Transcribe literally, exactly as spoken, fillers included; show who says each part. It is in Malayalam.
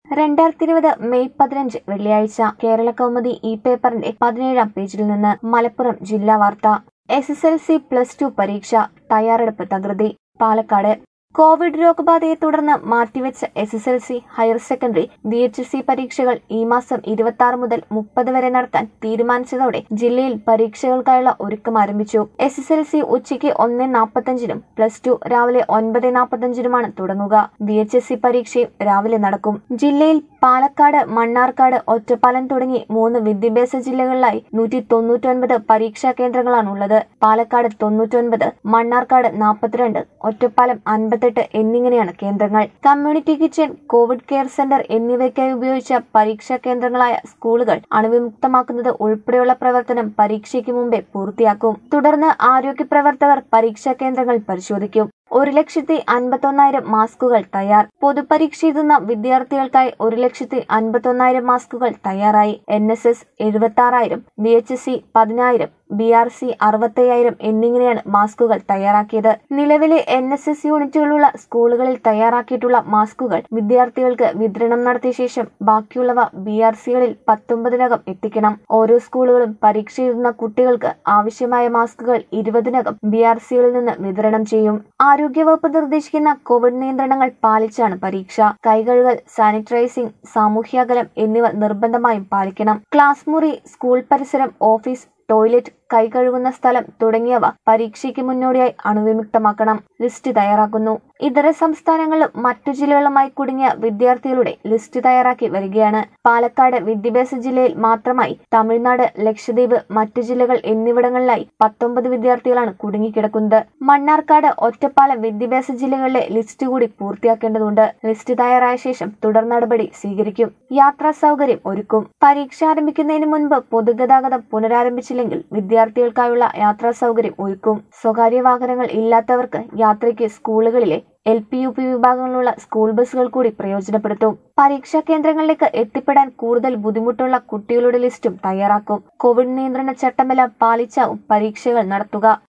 Speaker 1: രണ്ടായിരത്തി ഇരുപത് മെയ് പതിനഞ്ച് വെള്ളിയാഴ്ച കേരള കൗമുദി ഈ പേപ്പറിന്റെ പതിനേഴാം പേജിൽ നിന്ന് മലപ്പുറം ജില്ലാ വാർത്ത. S S L C plus two പരീക്ഷ തയ്യാറെടുപ്പ് തകൃതി. പാലക്കാട് കോവിഡ് രോഗബാധയെ തുടർന്ന് മാറ്റിവെച്ച S S L C, higher secondary, V H S C പരീക്ഷകൾ ഈ മാസം ഇരുപത്തി ആറ് മുതൽ മുപ്പത് വരെ നടത്താൻ തീരുമാനിച്ചതോടെ ജില്ലയിൽ പരീക്ഷകൾക്കായുള്ള ഒരുക്കം ആരംഭിച്ചു. എസ് എസ് എൽ സി ഉച്ചയ്ക്ക് ഒന്ന് നാൽപ്പത്തഞ്ചിനും പ്ലസ് ടു രാവിലെ ഒൻപത് നാൽപ്പത്തഞ്ചിനുമാണ് തുടങ്ങുക. വി എച്ച് എസ് സി പരീക്ഷയും രാവിലെ നടക്കും. ജില്ലയിൽ പാലക്കാട്, മണ്ണാർക്കാട്, ഒറ്റപ്പാലം തുടങ്ങി മൂന്ന് വിദ്യാഭ്യാസ ജില്ലകളിലായി നൂറ്റി തൊണ്ണൂറ്റൊൻപത് പരീക്ഷാ കേന്ദ്രങ്ങളാണുള്ളത്. പാലക്കാട് തൊണ്ണൂറ്റൊൻപത്, മണ്ണാർക്കാട് നാൽപ്പത്തിരണ്ട്, ഒറ്റപ്പാലം അൻപത്തെട്ട് എന്നിങ്ങനെയാണ് കേന്ദ്രങ്ങൾ. Community kitchen, Covid care centre എന്നിവയ്ക്കായി ഉപയോഗിച്ച പരീക്ഷാ കേന്ദ്രങ്ങളായ സ്കൂളുകൾ അണുവിമുക്തമാക്കുന്നത് ഉൾപ്പെടെയുള്ള പ്രവർത്തനം പരീക്ഷയ്ക്ക് മുമ്പേ പൂർത്തിയാക്കും. തുടർന്ന് ആരോഗ്യ പ്രവർത്തകർ പരീക്ഷാ കേന്ദ്രങ്ങൾ പരിശോധിക്കും. ഒരു ലക്ഷത്തി അൻപത്തൊന്നായിരം മാസ്കുകൾ തയ്യാർ. പൊതുപരീക്ഷ എഴുതുന്ന വിദ്യാർത്ഥികൾക്കായി ഒരു ലക്ഷത്തി അൻപത്തൊന്നായിരം മാസ്കുകൾ തയ്യാറായി. എൻ എസ് എസ് എഴുപത്തി ആറായിരം, വി എച്ച് എസ് സി പതിനായിരം, ബി ആർ സി അറുപത്തയ്യായിരം എന്നിങ്ങനെയാണ് മാസ്കുകൾ തയ്യാറാക്കിയത്. നിലവിലെ എൻ എസ് എസ് യൂണിറ്റുകളുള്ള സ്കൂളുകളിൽ തയ്യാറാക്കിയിട്ടുള്ള മാസ്കുകൾ വിദ്യാർത്ഥികൾക്ക് വിതരണം നടത്തിയ ശേഷം ബാക്കിയുള്ളവ ബി ആർ സികളിൽ പത്തൊമ്പതിനകം എത്തിക്കണം. ഓരോ സ്കൂളുകളും പരീക്ഷ എഴുതുന്ന കുട്ടികൾക്ക് ആവശ്യമായ മാസ്കുകൾ ഇരുപതിനകം ബി ആർ സികളിൽ നിന്ന് വിതരണം ചെയ്യും. ആരോഗ്യവകുപ്പ് നിർദ്ദേശിക്കുന്ന കോവിഡ് നിയന്ത്രണങ്ങൾ പാലിച്ചാണ് പരീക്ഷ. കൈകഴുകൽ, സാനിറ്റൈസിംഗ്, സാമൂഹ്യാകലം എന്നിവ നിർബന്ധമായും പാലിക്കണം. ക്ലാസ് മുറി, സ്കൂൾ പരിസരം, ഓഫീസ്, ടോയ്ലറ്റ്, കൈ കഴുകുന്ന സ്ഥലം തുടങ്ങിയവ പരീക്ഷയ്ക്ക് മുന്നോടിയായി അണുവിമുക്തമാക്കണം. ലിസ്റ്റ് തയ്യാറാക്കുന്നു. ഇതര സംസ്ഥാനങ്ങളിലും മറ്റു ജില്ലകളുമായി കുടുങ്ങിയ വിദ്യാർത്ഥികളുടെ ലിസ്റ്റ് തയ്യാറാക്കി വരികയാണ്. പാലക്കാട് വിദ്യാഭ്യാസ ജില്ലയിൽ മാത്രമായി തമിഴ്നാട്, ലക്ഷദ്വീപ്, മറ്റു ജില്ലകൾ എന്നിവിടങ്ങളിലായി പത്തൊമ്പത് വിദ്യാർത്ഥികളാണ് കുടുങ്ങിക്കിടക്കുന്നത്. മണ്ണാർക്കാട്, ഒറ്റപ്പാലം വിദ്യാഭ്യാസ ജില്ലകളിലെ ലിസ്റ്റ് കൂടി പൂർത്തിയാക്കേണ്ടതുണ്ട്. ലിസ്റ്റ് തയ്യാറായ ശേഷം തുടർ നടപടി സ്വീകരിക്കും. യാത്രാ സൗകര്യം ഒരുക്കും. പരീക്ഷ ആരംഭിക്കുന്നതിന് മുൻപ് പൊതുഗതാഗതം പുനരാരംഭിച്ചില്ലെങ്കിൽ വിദ്യാർത്ഥികൾക്കായുള്ള യാത്രാ സൗകര്യം ഒരുക്കും. സ്വകാര്യ വാഹനങ്ങൾ ഇല്ലാത്തവർക്ക് യാത്രയ്ക്ക് സ്കൂളുകളിലെ എൽ പി യു പി വിഭാഗങ്ങളിലുള്ള സ്കൂൾ ബസ്സുകൾ കൂടി പ്രയോജനപ്പെടുത്തും. പരീക്ഷാ കേന്ദ്രങ്ങളിലേക്ക് എത്തിപ്പെടാൻ കൂടുതൽ ബുദ്ധിമുട്ടുള്ള കുട്ടികളുടെ ലിസ്റ്റും തയ്യാറാക്കും. കോവിഡ് നിയന്ത്രണ ചട്ടമെല്ലാം പാലിച്ചാവും പരീക്ഷകൾ നടത്തുക.